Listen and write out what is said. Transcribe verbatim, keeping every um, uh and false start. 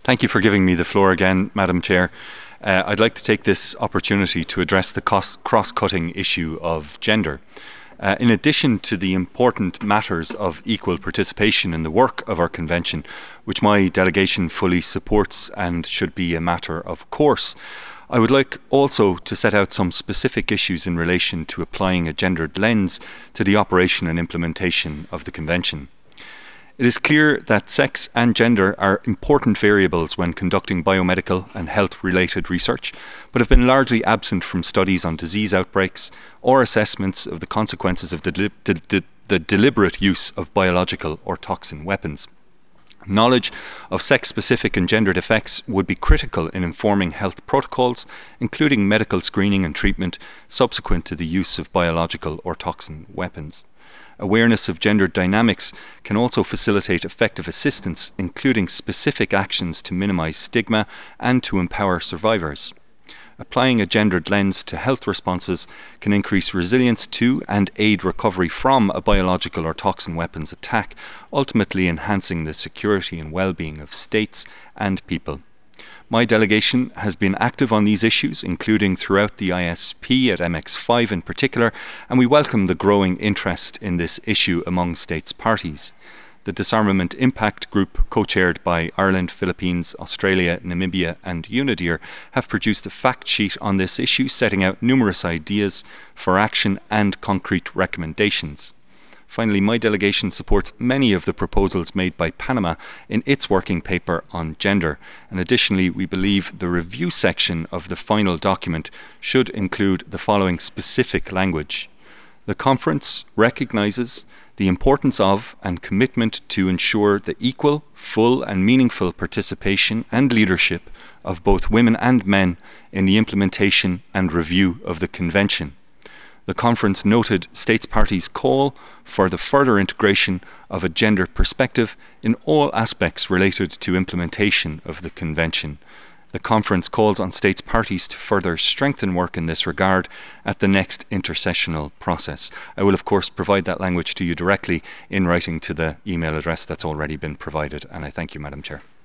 Thank you for giving me the floor again, Madam Chair. Uh, I'd like to take this opportunity to address the cross-cutting issue of gender. Uh, in addition to the important matters of equal participation in the work of our Convention, which my delegation fully supports and should be a matter of course, I would like also to set out some specific issues in relation to applying a gendered lens to the operation and implementation of the Convention. It is clear that sex and gender are important variables when conducting biomedical and health-related research, but have been largely absent from studies on disease outbreaks or assessments of the consequences of the, de de the deliberate use of biological or toxin weapons. Knowledge of sex-specific and gendered effects would be critical in informing health protocols, including medical screening and treatment subsequent to the use of biological or toxin weapons. Awareness of gender dynamics can also facilitate effective assistance, including specific actions to minimize stigma and to empower survivors. Applying a gendered lens to health responses can increase resilience to and aid recovery from a biological or toxin weapons attack, ultimately enhancing the security and well-being of states and people. My delegation has been active on these issues, including throughout the I S P at M X five in particular, and we welcome the growing interest in this issue among states parties. The Disarmament Impact Group, co-chaired by Ireland, Philippines, Australia, Namibia and UNADIR, have produced a fact sheet on this issue, setting out numerous ideas for action and concrete recommendations. Finally, my delegation supports many of the proposals made by Panama in its working paper on gender, and additionally we believe the review section of the final document should include the following specific language. The conference recognises the importance of and commitment to ensure the equal, full and meaningful participation and leadership of both women and men in the implementation and review of the Convention. The conference noted states parties' call for the further integration of a gender perspective in all aspects related to implementation of the Convention. The conference calls on states parties to further strengthen work in this regard at the next intersessional process. I will of course provide that language to you directly in writing to the email address that's already been provided, and I thank you, Madam Chair.